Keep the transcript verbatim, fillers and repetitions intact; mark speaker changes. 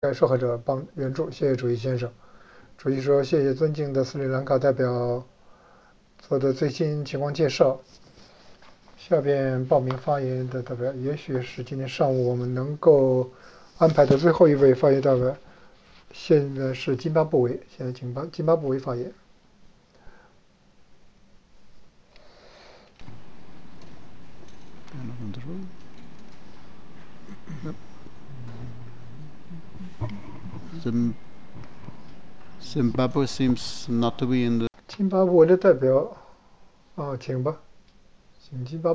Speaker 1: 该受害者帮援助，谢谢主席先生。主席说：谢谢尊敬的斯里兰卡代表做的最新情况介绍。下边报名发言的代表，也许是今天上午我们能够安排的最后一位发言代表，现在是津巴布韦，现在津巴津巴布韦发言。
Speaker 2: Zimbabwe seems not to be in the.
Speaker 1: 津巴布韦的代表，啊，请吧，请津巴。